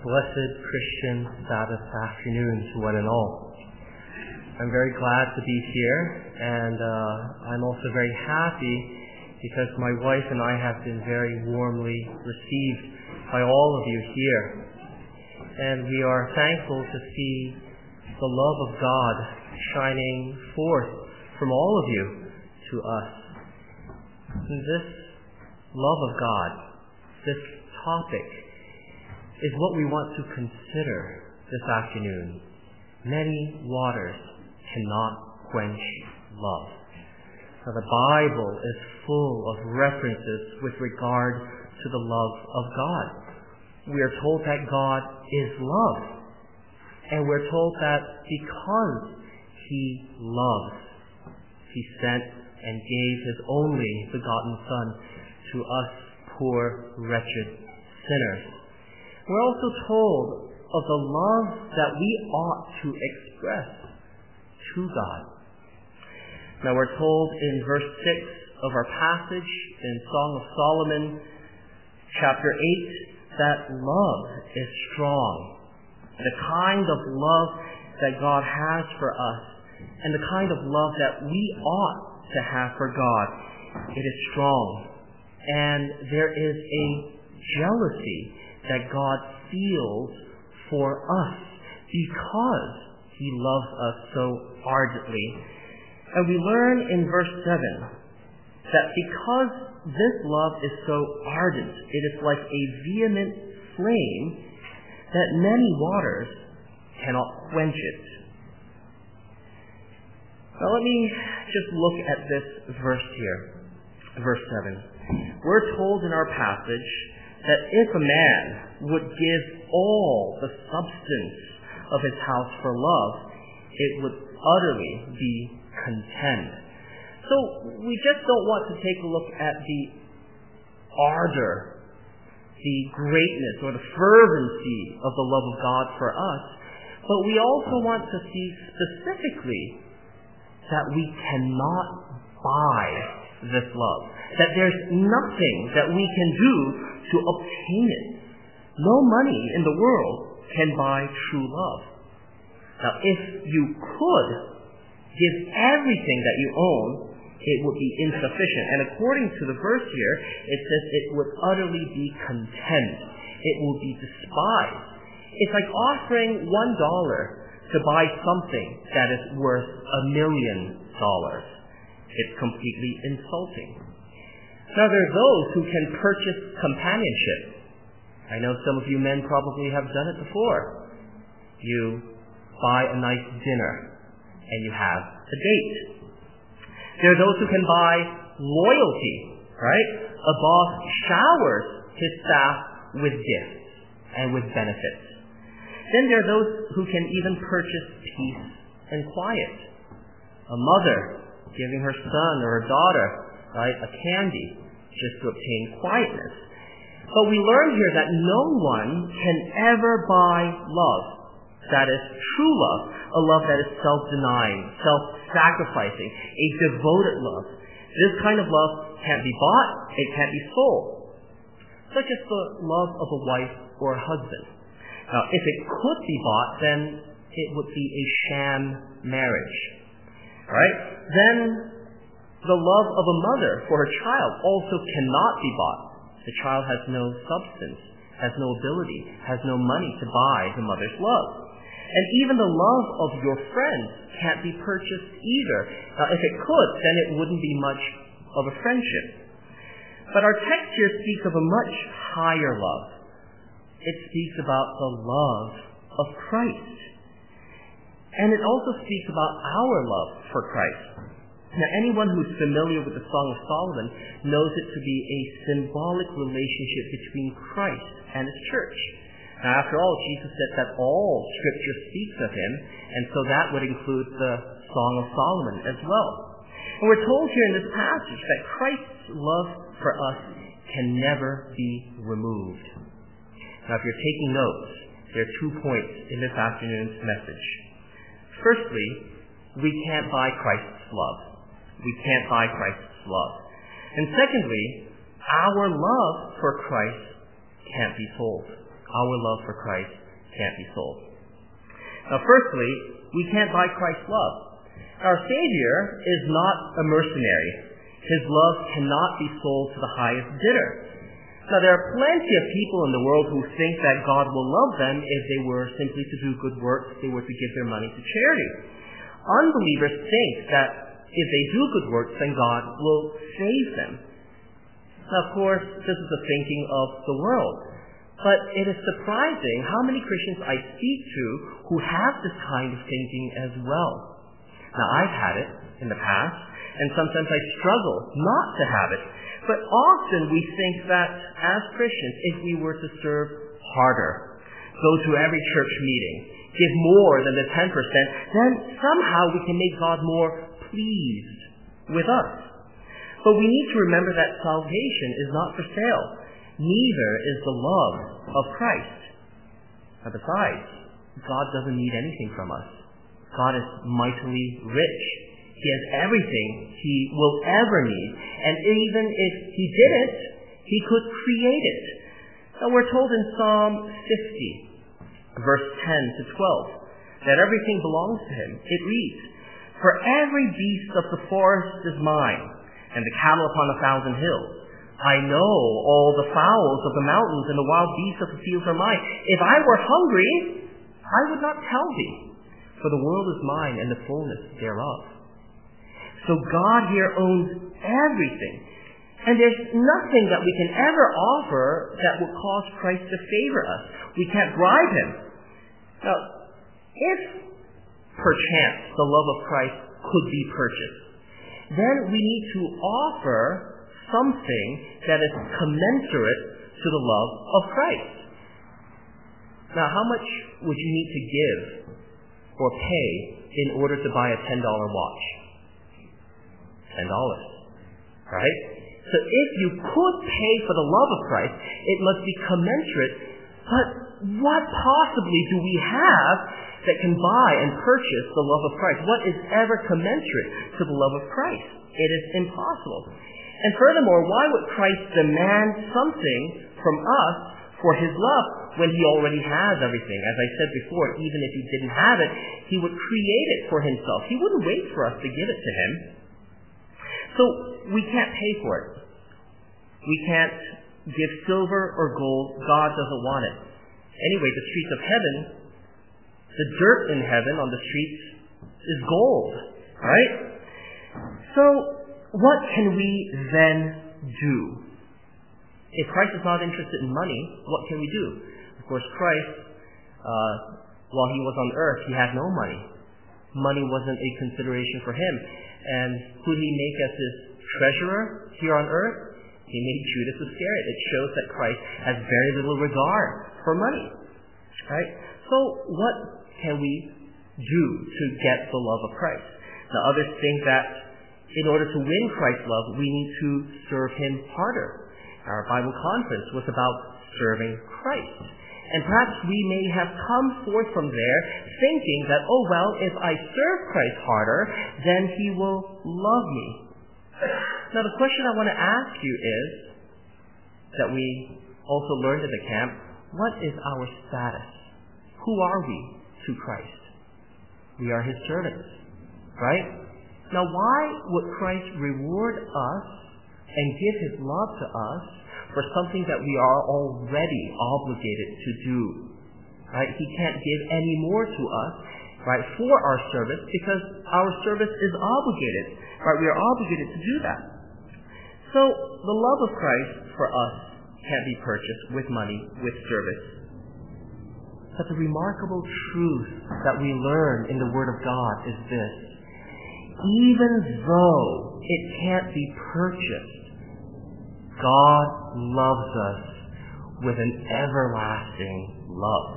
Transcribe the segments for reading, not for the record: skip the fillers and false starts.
A blessed Christian Sabbath afternoon to one and all. I'm very glad to be here, and I'm also very happy because my wife and I have been very warmly received by all of you here. And we are thankful to see the love of God shining forth from all of you to us. And this love of God, this topic, is what we want to consider this afternoon. Many waters cannot quench love. Now, the Bible is full of references with regard to the love of God. We are told that God is love. And we're told that because He loves, He sent and gave His only begotten Son to us poor, wretched sinners. We're also told of the love that we ought to express to God. Now we're told in verse 6 of our passage in Song of Solomon, chapter 8, that love is strong. The kind of love that God has for us and the kind of love that we ought to have for God, it is strong. And there is a jealousy that God feels for us because He loves us so ardently. And we learn in verse 7 that because this love is so ardent, it is like a vehement flame that many waters cannot quench it. Now let me just look at this verse here, verse 7. We're told in our passage that if a man would give all the substance of his house for love, it would utterly be content. So we just don't want to take a look at the ardor, the greatness, or the fervency of the love of God for us, but we also want to see specifically that we cannot buy this love, that there's nothing that we can do to obtain it. No money in the world can buy true love. Now, if you could give everything that you own, it would be insufficient. And according to the verse here, it says it would utterly be content. It will be despised. It's like offering $1 to buy something that is worth $1 million. It's completely insulting. Now, there are those who can purchase companionship. I know some of you men probably have done it before. You buy a nice dinner and you have a date. There are those who can buy loyalty, right? A boss showers his staff with gifts and with benefits. Then there are those who can even purchase peace and quiet. A mother giving her son or her daughter, right, a candy just to obtain quietness. But we learn here that no one can ever buy love. That is true love, a love that is self-denying, self-sacrificing, a devoted love. This kind of love can't be bought, it can't be sold. Such as the love of a wife or a husband. Now, if it could be bought, then it would be a sham marriage. Right? Then the love of a mother for her child also cannot be bought. The child has no substance, has no ability, has no money to buy the mother's love. And even the love of your friends can't be purchased either. If it could, then it wouldn't be much of a friendship. But our text here speaks of a much higher love. It speaks about the love of Christ. And it also speaks about our love for Christ. Now, anyone who's familiar with the Song of Solomon knows it to be a symbolic relationship between Christ and His church. Now, after all, Jesus said that all Scripture speaks of Him, and so that would include the Song of Solomon as well. And we're told here in this passage that Christ's love for us can never be removed. Now, if you're taking notes, there are 2 points in this afternoon's message. Firstly, we can't buy Christ's love. We can't buy Christ's love. And secondly, our love for Christ can't be sold. Our love for Christ can't be sold. Now, firstly, we can't buy Christ's love. Our Savior is not a mercenary. His love cannot be sold to the highest bidder. Now, there are plenty of people in the world who think that God will love them if they were simply to do good works, if they were to give their money to charity. Unbelievers think that if they do good works, then God will save them. Now, of course, this is the thinking of the world. But it is surprising how many Christians I speak to who have this kind of thinking as well. Now, I've had it in the past, and sometimes I struggle not to have it. But often we think that as Christians, if we were to serve harder, go to every church meeting, give more than the 10%, then somehow we can make God more pleased with us. But we need to remember that salvation is not for sale. Neither is the love of Christ. Now, besides, God doesn't need anything from us. God is mightily rich. He has everything He will ever need. And even if He didn't, He could create it. Now, we're told in Psalm 50, verse 10 to 12, that everything belongs to Him. It reads, "For every beast of the forest is mine, and the cattle upon 1,000 hills. I know all the fowls of the mountains and the wild beasts of the fields are mine. If I were hungry, I would not tell thee, for the world is mine and the fullness thereof." So God here owns everything. And there's nothing that we can ever offer that will cause Christ to favor us. We can't bribe Him. Now, if perchance the love of Christ could be purchased, then we need to offer something that is commensurate to the love of Christ. Now, how much would you need to give or pay in order to buy a $10 watch? $10, right? So if you could pay for the love of Christ, it must be commensurate. But what possibly do we have that can buy and purchase the love of Christ? What is ever commensurate to the love of Christ? It is impossible. And furthermore, why would Christ demand something from us for His love when He already has everything? As I said before, even if He didn't have it, He would create it for Himself. He wouldn't wait for us to give it to Him. So we can't pay for it. We can't give silver or gold. God doesn't want it. Anyway, the streets of heaven, the dirt in heaven on the streets is gold, right? So what can we then do? If Christ is not interested in money, what can we do? Of course, Christ, while He was on earth, He had no money. Money wasn't a consideration for Him. And who did He make as His treasurer here on earth? He made Judas Iscariot. It shows that Christ has very little regard for money. Right? So what can we do to get the love of Christ? Now, others think that in order to win Christ's love, we need to serve Him harder. Our Bible conference was about serving Christ. And perhaps we may have come forth from there thinking that, oh, well, if I serve Christ harder, then He will love me. Now, the question I want to ask you is, that we also learned at the camp, what is our status? Who are we to Christ? We are His servants, right? Now, why would Christ reward us and give His love to us for something that we are already obligated to do? Right? He can't give any more to us, right, for our service because our service is obligated. Right? We are obligated to do that. So, the love of Christ for us can't be purchased with money, with service. But the remarkable truth that we learn in the Word of God is this. Even though it can't be purchased, God loves us with an everlasting love.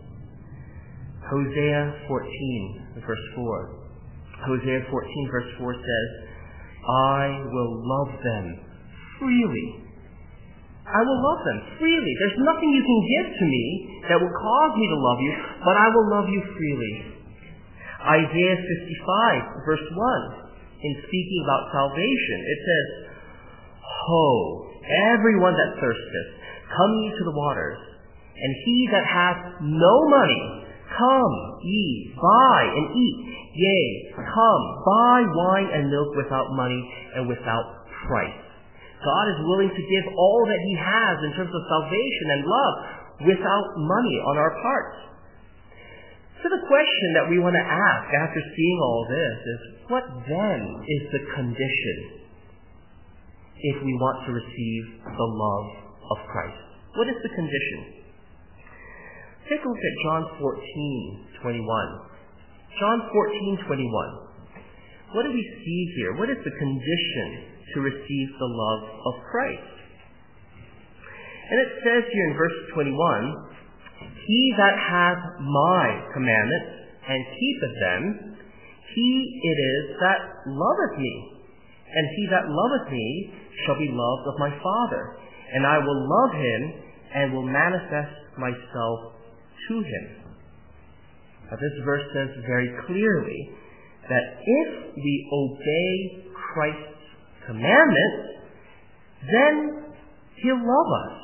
Hosea 14, verse 4. Hosea 14, verse 4 says, I will love them freely. I will love them freely. There's nothing you can give to me that will cause me to love you, but I will love you freely. Isaiah 55, verse 1, in speaking about salvation, it says, Ho, everyone that thirsteth, come ye to the waters. And he that hath no money, come, ye, buy and eat. Yea, come, buy wine and milk without money and without price. God is willing to give all that he has in terms of salvation and love without money on our part. So the question that we want to ask after seeing all this is, what then is the condition if we want to receive the love of Christ? What is the condition? Take a look at John 14:21. John 14:21. What do we see here? What is the condition to receive the love of Christ? And it says here in verse 21, he that hath my commandments and keepeth them, he it is that loveth me. And he that loveth me shall be loved of my Father. And I will love him and will manifest myself to him. Now this verse says very clearly that if we obey Christ's commandments, then he'll love us.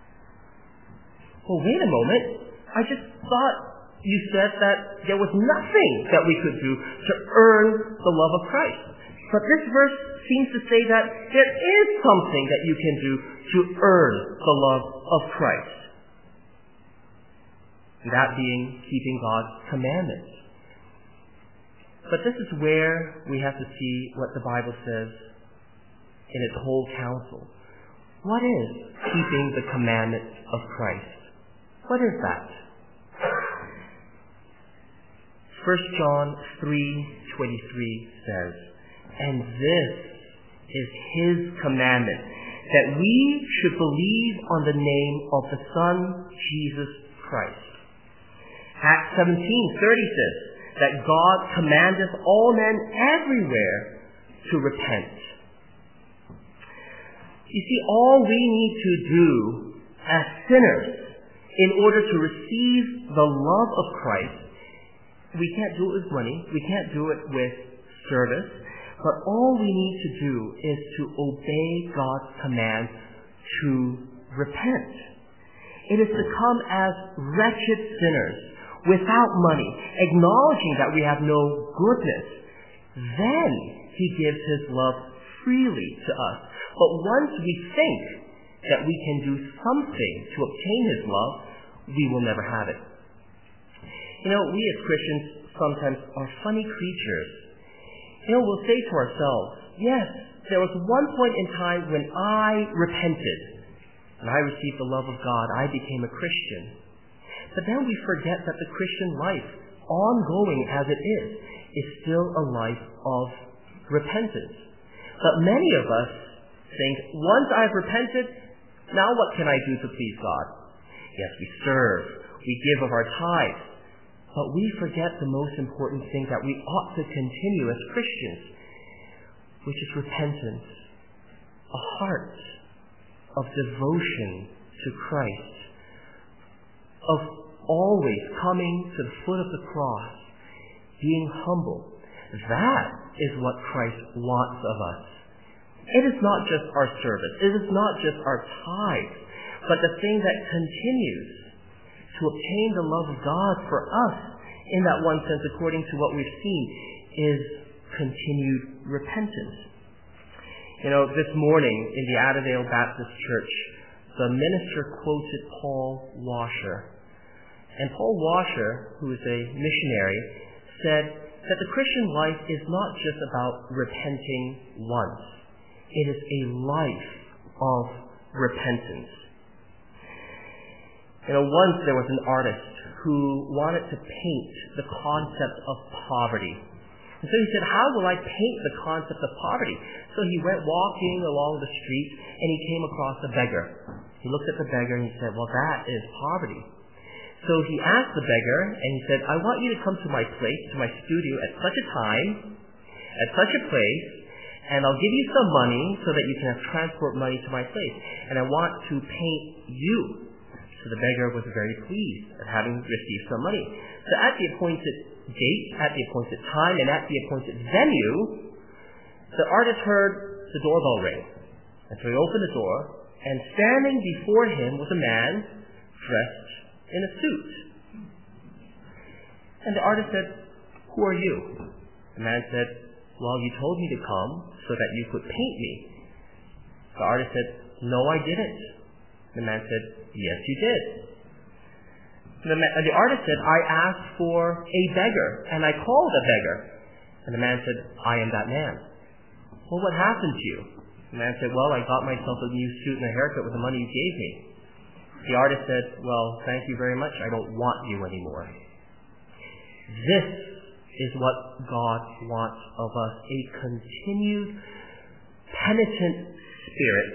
Well, wait a moment. I just thought you said that there was nothing that we could do to earn the love of Christ. But this verse seems to say that there is something that you can do to earn the love of Christ. That being keeping God's commandments. But this is where we have to see what the Bible says in its whole counsel. What is keeping the commandments of Christ? What is that? 1 John 3:23 says, and this is his commandment, that we should believe on the name of the Son, Jesus Christ. Acts 17:30 says that God commandeth all men everywhere to repent. You see, all we need to do as sinners in order to receive the love of Christ, we can't do it with money, we can't do it with service, but all we need to do is to obey God's command to repent. It is to come as wretched sinners, without money, acknowledging that we have no goodness. Then he gives his love freely to us. But once we think that we can do something to obtain his love, we will never have it. You know, we as Christians sometimes are funny creatures. You know, we'll say to ourselves, yes, there was one point in time when I repented and I received the love of God. I became a Christian. But then we forget that the Christian life, ongoing as it is still a life of repentance. But many of us think, once I've repented, now what can I do to please God? Yes, we serve, we give of our tithes, but we forget the most important thing that we ought to continue as Christians, which is repentance, a heart of devotion to Christ, of always coming to the foot of the cross, being humble. That is what Christ wants of us. It is not just our service, it is not just our tithe, but the thing that continues to obtain the love of God for us, in that one sense, according to what we've seen, is continued repentance. You know, this morning in the Adelaide Baptist Church, the minister quoted Paul Washer. And Paul Washer, who is a missionary, said that the Christian life is not just about repenting once. It is a life of repentance. You know, once there was an artist who wanted to paint the concept of poverty. And so he said, how will I paint the concept of poverty? So he went walking along the street and he came across a beggar. He looked at the beggar and he said, well, that is poverty. So he asked the beggar and he said, I want you to come to my place, to my studio at such a time, at such a place, and I'll give you some money so that you can have transport money to my place. And I want to paint you. So the beggar was very pleased at having received some money. So at the appointed date, at the appointed time, and at the appointed venue, the artist heard the doorbell ring. And so he opened the door, and standing before him was a man dressed in a suit. And the artist said, "Who are you?" The man said, "Well, you told me to come so that you could paint me." The artist said, "No, I didn't." The man said, "Yes, you did." The artist said, "I asked for a beggar, and I called a beggar." And the man said, "I am that man." "Well, what happened to you?" The man said, "Well, I got myself a new suit and a haircut with the money you gave me." The artist said, "Well, thank you very much. I don't want you anymore." This is what God wants of us, a continued, penitent spirit.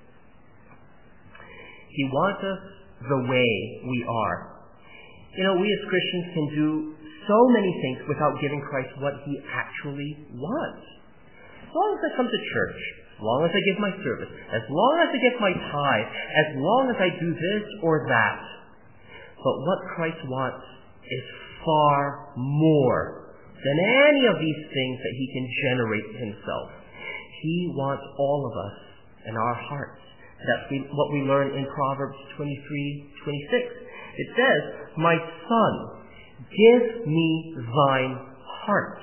He wants us the way we are. We as Christians can do so many things without giving Christ what He actually wants. As long as I come to church, as long as I give my service, as long as I give my tithe, as long as I do this or that. But what Christ wants is far more than any of these things that He can generate Himself. He wants all of us in our hearts. That's what we learn in Proverbs 23:26. It says, "My son, give me thine heart."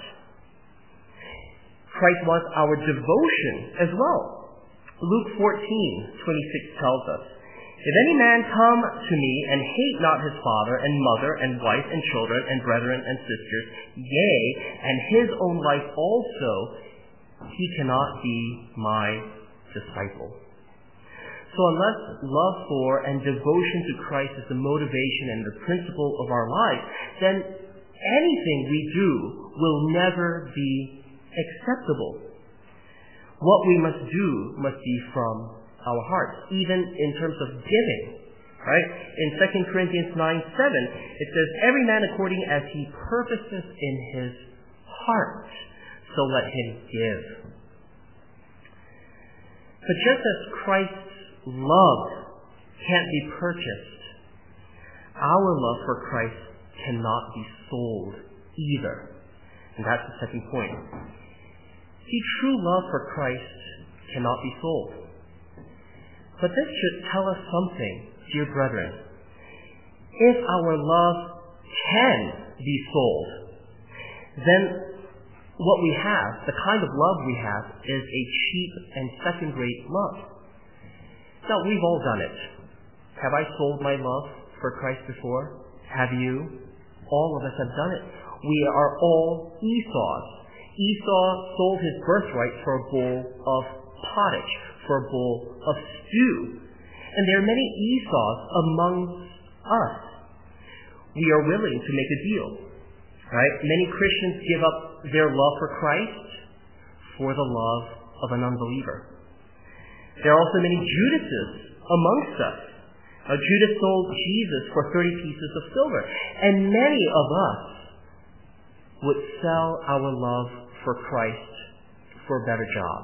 Christ wants our devotion as well. Luke 14:26 tells us, "If any man come to me and hate not his father and mother and wife and children and brethren and sisters, yea, and his own life also, he cannot be my disciple." So unless love for and devotion to Christ is the motivation and the principle of our life, then anything we do will never be acceptable. What we must do must be from our hearts, even in terms of giving. Right? In 2 Corinthians 9:7, it says, "Every man according as he purposes in his heart, so let him give." But just as Christ's love can't be purchased, our love for Christ cannot be sold either. And that's the second point. See, true love for Christ cannot be sold. But this should tell us something, dear brethren. If our love can be sold, then what we have, the kind of love we have, is a cheap and second-rate love. Now, we've all done it. Have I sold my love for Christ before? Have you? All of us have done it. We are all Esau's. Esau sold his birthright for a bowl of pottage, for a bowl of stew. And there are many Esau's among us. We are willing to make a deal. Right? Many Christians give up their love for Christ for the love of an unbeliever. There are also many Judases amongst us. Judas sold Jesus for 30 pieces of silver. And many of us would sell our love for Christ for a better job.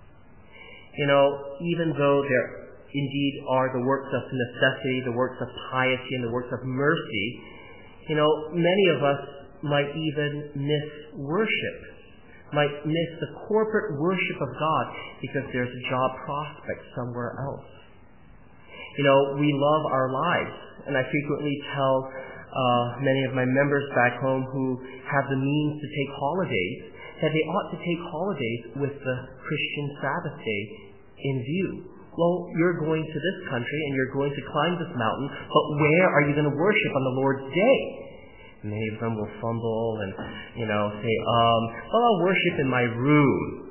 Even though there indeed are the works of necessity, the works of piety, and the works of mercy, many of us might even miss worship, might miss the corporate worship of God because there's a job prospect somewhere else. We love our lives, and I frequently tell many of my members back home who have the means to take holidays that they ought to take holidays with the Christian Sabbath day in view. Well, you're going to this country and you're going to climb this mountain, but where are you going to worship on the Lord's day? Many of them will fumble and, say, well, I'll worship in my room.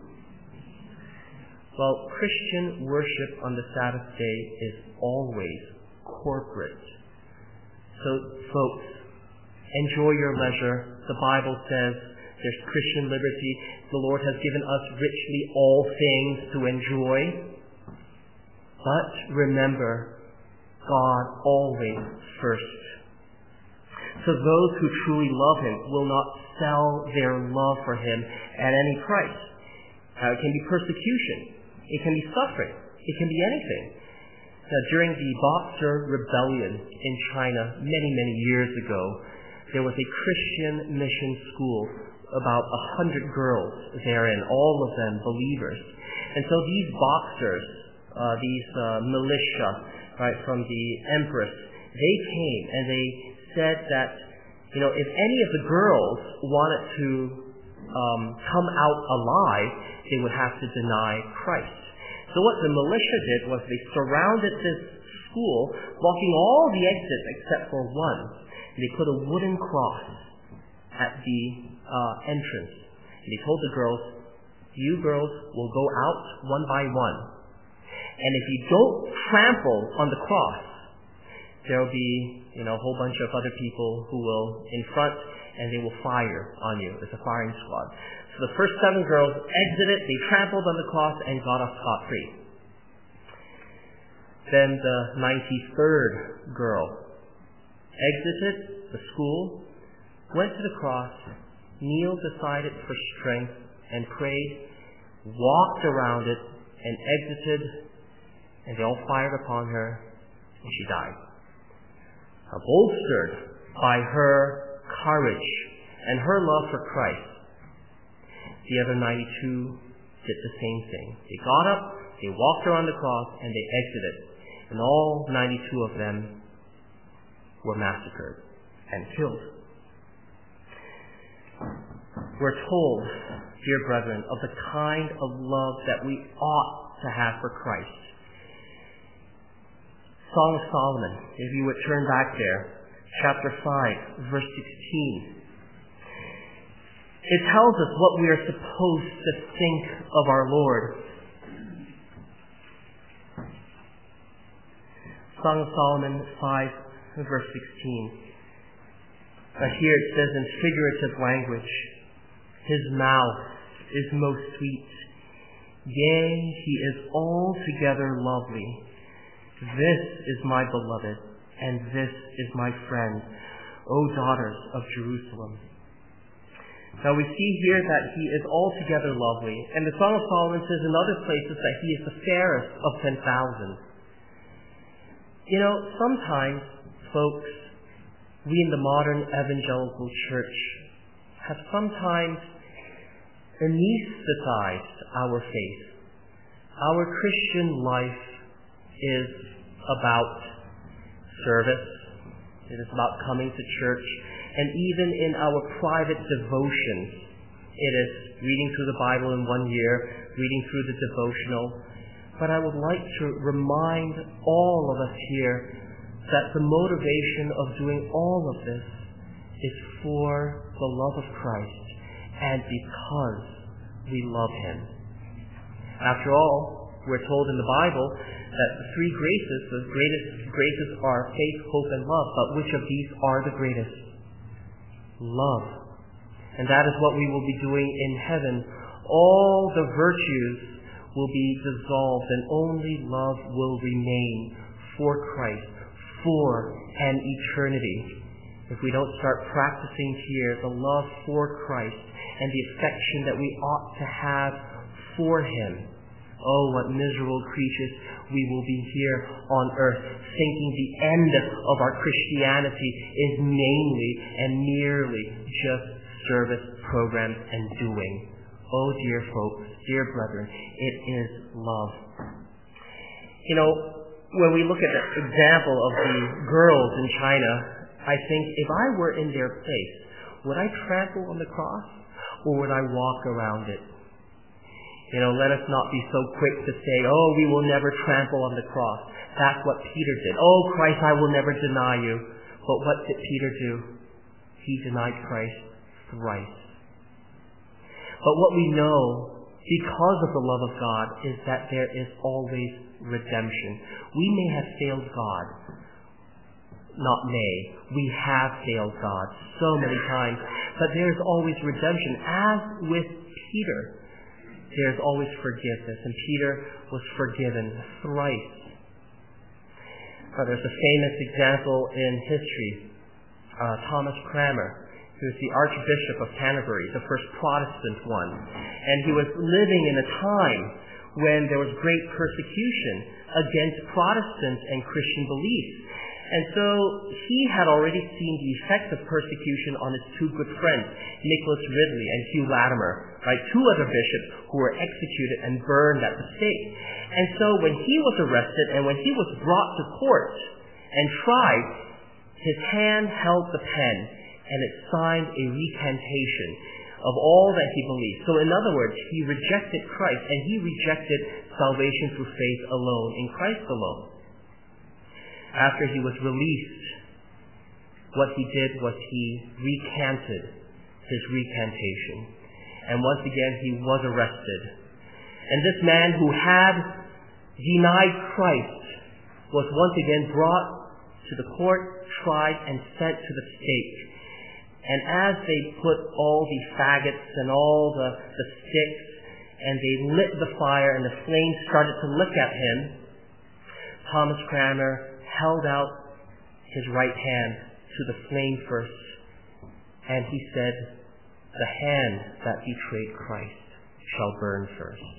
Well, Christian worship on the Sabbath day is always corporate. So, folks, enjoy your leisure. The Bible says there's Christian liberty. The Lord has given us richly all things to enjoy. But remember, God always first. So those who truly love Him will not sell their love for Him at any price. It can be persecution. It can be suffering. It can be anything. Now, during the Boxer Rebellion in China many years ago, there was a Christian mission school, about 100 girls therein, all of them believers. And so these Boxers, these militia, right, from the Empress, they came and they said that, if any of the girls wanted to come out alive, they would have to deny Christ. So what the militia did was they surrounded this school, blocking all the exits except for one. They put a wooden cross at the entrance. And they told the girls, you girls will go out one by one. And if you don't trample on the cross, there will be, a whole bunch of other people who will in front, and they will fire on you. It's a firing squad. So the first 7 girls exited, they trampled on the cross and got off scot-free. Then the 93rd girl exited the school, went to the cross, kneeled beside it for strength, and prayed, walked around it, and exited, and they all fired upon her, and she died. Bolstered by her courage and her love for Christ, the other 92 did the same thing. They got up, they walked around the cross, and they exited. And all 92 of them were massacred and killed. We're told, dear brethren, of the kind of love that we ought to have for Christ. Song of Solomon, if you would turn back there, chapter 5, verse 16. It tells us what we are supposed to think of our Lord. Song of Solomon 5, verse 16. Here it says in figurative language, his mouth is most sweet. Yea, he is altogether lovely. This is my beloved, and this is my friend, O daughters of Jerusalem. Now we see here that he is altogether lovely, and the Song of Solomon says in other places that he is the fairest of 10,000. Sometimes, folks, we in the modern evangelical church have sometimes anesthetized our faith. Our Christian life is about service. It is about coming to church. And even in our private devotions, it is reading through the Bible in 1 year, reading through the devotional. But I would like to remind all of us here that the motivation of doing all of this is for the love of Christ and because we love Him. After all, we're told in the Bible that the 3 graces, the greatest graces are faith, hope, and love. But which of these are the greatest? Love. And that is what we will be doing in heaven. All the virtues will be dissolved and only love will remain for Christ, for an eternity. If we don't start practicing here the love for Christ and the affection that we ought to have for Him, oh, what miserable creatures we will be here on earth, thinking the end of our Christianity is mainly and merely just service programs and doing. Oh, dear folks, dear brethren, it is love. When we look at the example of the girls in China, I think if I were in their place, would I trample on the cross or would I walk around it? Let us not be so quick to say, oh, we will never trample on the cross. That's what Peter did. Oh, Christ, I will never deny you. But what did Peter do? He denied Christ thrice. But what we know, because of the love of God, is that there is always redemption. We may have failed God. Not may. We have failed God so many times. But there is always redemption. As with Peter, there is always forgiveness. And Peter was forgiven thrice. There's a famous example in history. Thomas Cranmer, who was the Archbishop of Canterbury, the first Protestant one. And he was living in a time when there was great persecution against Protestants and Christian beliefs. And so he had already seen the effects of persecution on his 2 good friends, Nicholas Ridley and Hugh Latimer, right? 2 other bishops who were executed and burned at the stake. And so when he was arrested and when he was brought to court, and tried, his hand held the pen, and it signed a recantation of all that he believed. So in other words, he rejected Christ, and he rejected salvation through faith alone, in Christ alone. After he was released, what he did was he recanted his recantation. And once again, he was arrested. And this man who had denied Christ was once again brought to the court, tried, and sent to the stake. And as they put all the faggots and all the sticks, and they lit the fire and the flames started to lick at him, Thomas Cranmer held out his right hand to the flame first, and he said, "The hand that betrayed Christ shall burn first."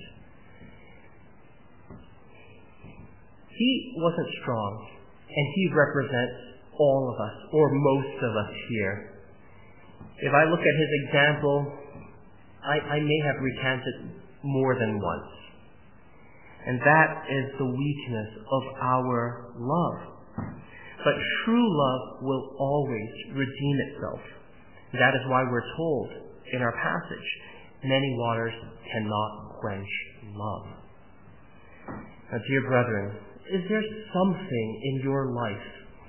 He wasn't strong, and he represents all of us, or most of us here. If I look at his example, I may have recanted more than once. And that is the weakness of our love. But true love will always redeem itself. That is why we're told in our passage, many waters cannot quench love. Now, dear brethren, is there something in your life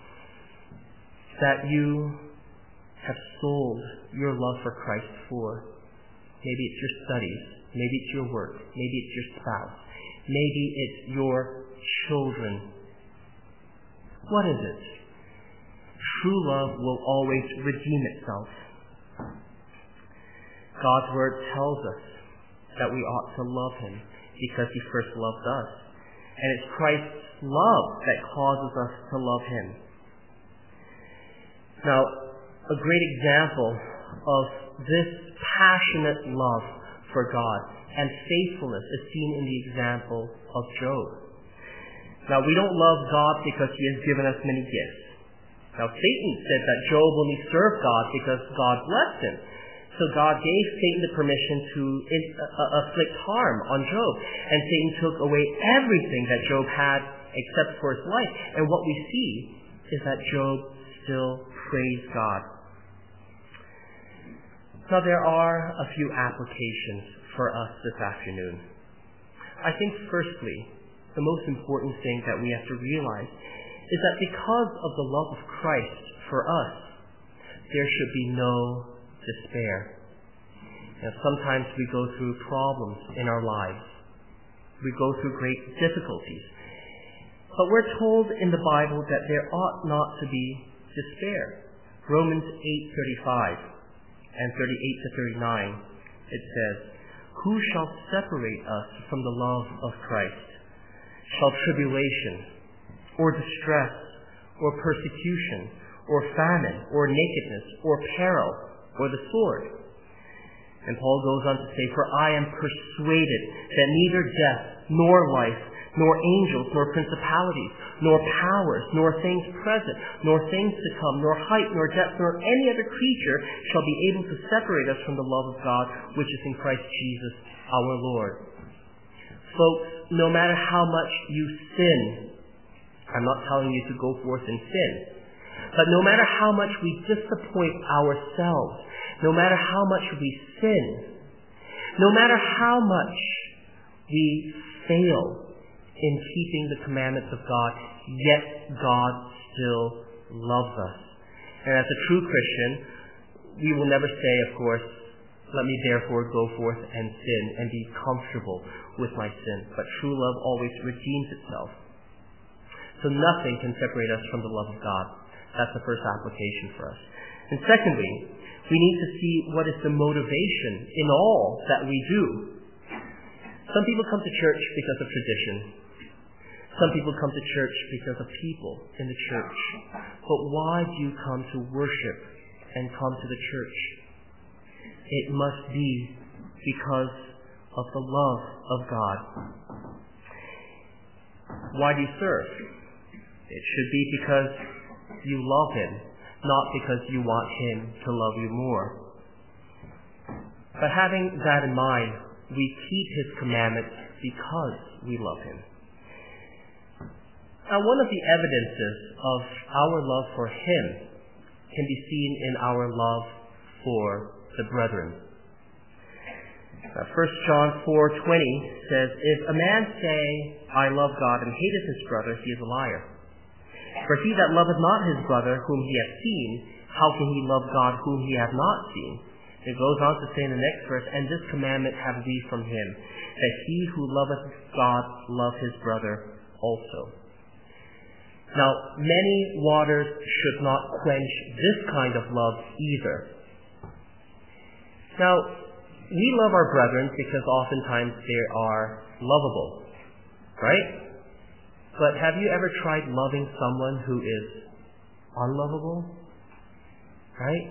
that you have sold your love for Christ for? Maybe it's your studies, maybe it's your work, maybe it's your spouse, maybe it's your children. What is it? True love will always redeem itself. God's word tells us that we ought to love him because he first loved us. And it's Christ's love that causes us to love him. Now, a great example of this passionate love for God and faithfulness is seen in the example of Job. Now, we don't love God because he has given us many gifts. Now, Satan said that Job only served God because God blessed him. So God gave Satan the permission to afflict harm on Job. And Satan took away everything that Job had except for his life. And what we see is that Job still praised God. Now, there are a few applications for us this afternoon. I think, firstly, the most important thing that we have to realize is that because of the love of Christ for us, there should be no despair. Now, sometimes we go through problems in our lives. We go through great difficulties. But we're told in the Bible that there ought not to be despair. Romans 8:35 and 38 to 39, it says, "Who shall separate us from the love of Christ? Shall tribulation, or distress, or persecution, or famine, or nakedness, or peril, or the sword?" And Paul goes on to say, "For I am persuaded that neither death, nor life, nor angels, nor principalities, nor powers, nor things present, nor things to come, nor height, nor depth, nor any other creature shall be able to separate us from the love of God, which is in Christ Jesus our Lord." Folks, no matter how much you sin, I'm not telling you to go forth and sin, but no matter how much we disappoint ourselves, no matter how much we sin, no matter how much we fail in keeping the commandments of God, yet God still loves us. And as a true Christian, we will never say, of course, "Let me therefore go forth and sin and be comfortable with my sin." But true love always redeems itself. So nothing can separate us from the love of God. That's the first application for us. And secondly, we need to see what is the motivation in all that we do. Some people come to church because of tradition. Some people come to church because of people in the church. But why do you come to worship and come to the church? It must be because of the love of God. Why do you serve? It should be because you love him, not because you want him to love you more. But having that in mind, we keep his commandments because we love him. Now, one of the evidences of our love for Him can be seen in our love for the brethren. 1 John 4:20 says, "If a man say, I love God, and hateth his brother, he is a liar. For he that loveth not his brother whom he hath seen, how can he love God whom he hath not seen?" It goes on to say in the next verse, "And this commandment have we from him, that he who loveth God love his brother also." Now, many waters should not quench this kind of love either. Now, we love our brethren because oftentimes they are lovable, right? But have you ever tried loving someone who is unlovable? Right?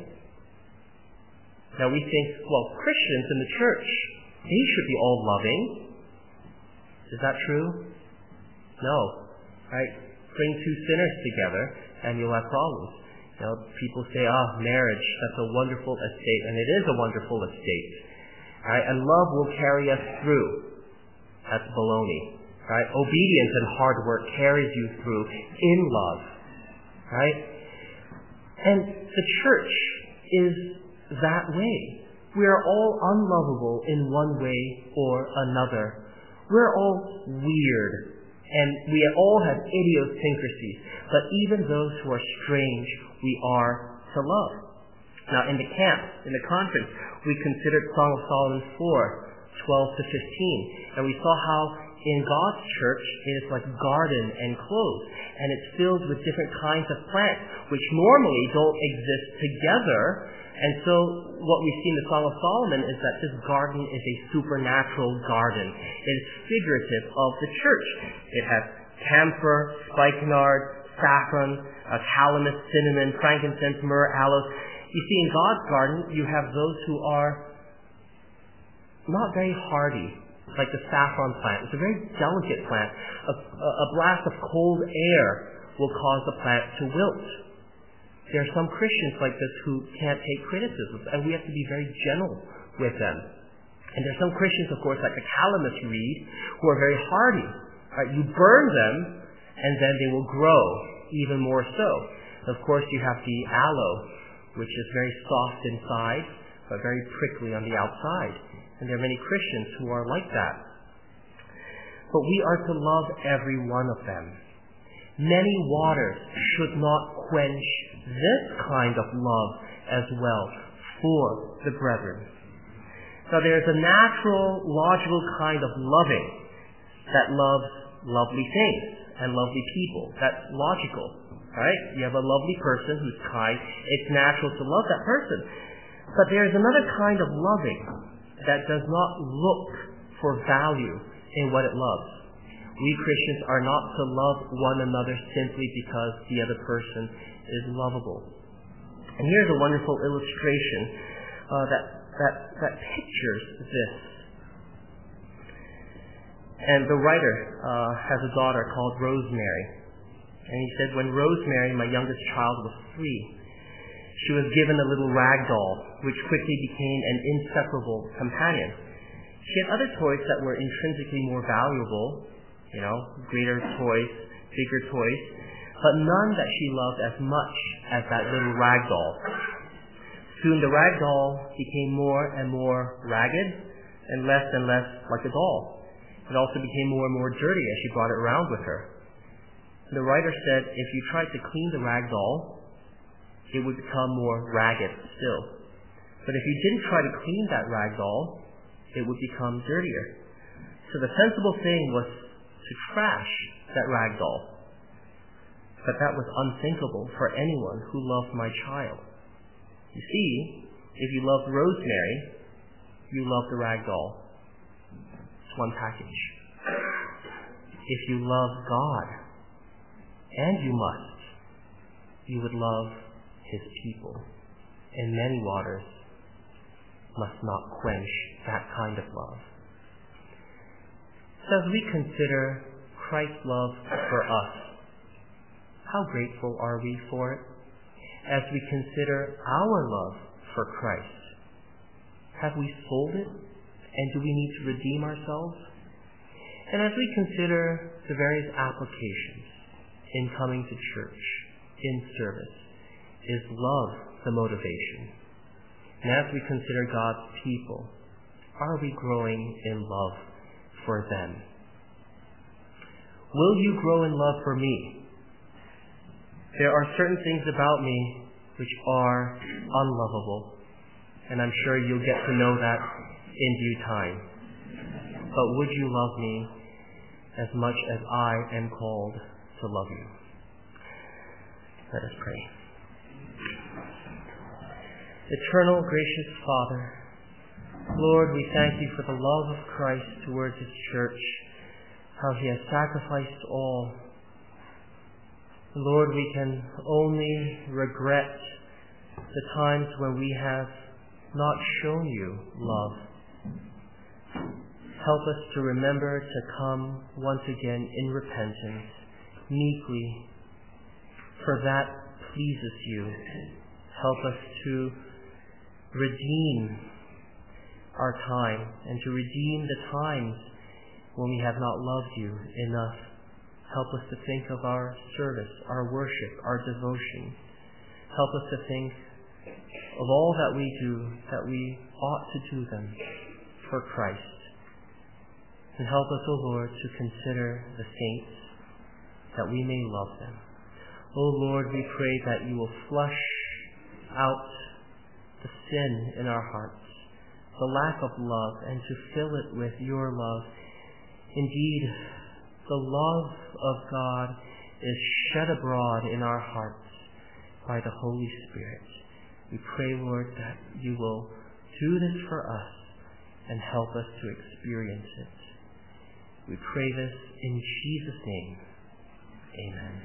Now we think, well, Christians in the church, they should be all loving. Is that true? No. Right? Bring two sinners together and you'll have problems. You know, people say, marriage, that's a wonderful estate, and it is a wonderful estate. Right? And love will carry us through. That's baloney. Right? Obedience and hard work carries you through in love. Right? And the church is that way. We are all unlovable in one way or another. We're all weird, and we all have idiosyncrasies. But even those who are strange, we are to love. Now, in the camp, in the conference, we considered Song of Solomon 4:12 to 15, and we saw how in God's church, it is like garden enclosed, and it's filled with different kinds of plants, which normally don't exist together. And so what we see in the Song of Solomon is that this garden is a supernatural garden. It is figurative of the church. It has camphor, spikenard, saffron, calamus, cinnamon, frankincense, myrrh, aloes. You see, in God's garden, you have those who are not very hardy, like the saffron plant. It's a very delicate plant. A blast of cold air will cause the plant to wilt. There are some Christians like this who can't take criticism, and we have to be very gentle with them. And there are some Christians, of course, like the calamus reed, who are very hardy. Right? You burn them, and then they will grow even more so. Of course, you have the aloe, which is very soft inside, but very prickly on the outside. And there are many Christians who are like that. But we are to love every one of them. Many waters should not quench this kind of love as well for the brethren. So there is a natural, logical kind of loving that loves lovely things and lovely people. That's logical, right? You have a lovely person who's kind. It's natural to love that person. But there is another kind of loving that does not look for value in what it loves. We Christians are not to love one another simply because the other person is lovable. And here's a wonderful illustration that pictures this. And the writer has a daughter called Rosemary. And he said, when Rosemary, my youngest child, was 3, she was given a little rag doll, which quickly became an inseparable companion. She had other toys that were intrinsically more valuable, greater toys, bigger toys, but none that she loved as much as that little rag doll. Soon the rag doll became more and more ragged and less like a doll. It also became more and more dirty as she brought it around with her. The writer said if you tried to clean the rag doll, it would become more ragged still. But if you didn't try to clean that rag doll, it would become dirtier. So the sensible thing was to trash that rag doll. But that was unthinkable for anyone who loved my child. You see, if you loved Rosemary, you loved the rag doll. It's one package. If you love God, and you would love His people. And many waters must not quench that kind of love. So as we consider Christ's love for us, how grateful are we for it? As we consider our love for Christ, have we sold it? And do we need to redeem ourselves? And as we consider the various applications, in coming to church, in service? Is love the motivation? And as we consider God's people, are we growing in love for them? Will you grow in love for me? There are certain things about me which are unlovable, and I'm sure you'll get to know that in due time. But would you love me as much as I am called to love you? Let us pray. Eternal, gracious Father, Lord, we thank you for the love of Christ towards his church, how he has sacrificed all. Lord, we can only regret the times when we have not shown you love. Help us to remember to come once again in repentance, meekly, for that pleases you. Help us to redeem our time and to redeem the times when we have not loved you enough. Help us to think of our service, our worship, our devotion. Help us to think of all that we do, that we ought to do them for Christ. And help us, O Lord, to consider the saints, that we may love them. O Lord, we pray that you will flush out the sin in our hearts, the lack of love, and to fill it with your love. Indeed, the love of God is shed abroad in our hearts by the Holy Spirit. We pray, Lord, that you will do this for us and help us to experience it. We pray this in Jesus' name. Amen.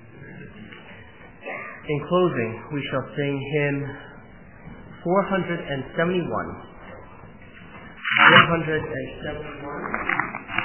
In closing, we shall sing hymn 471. 471.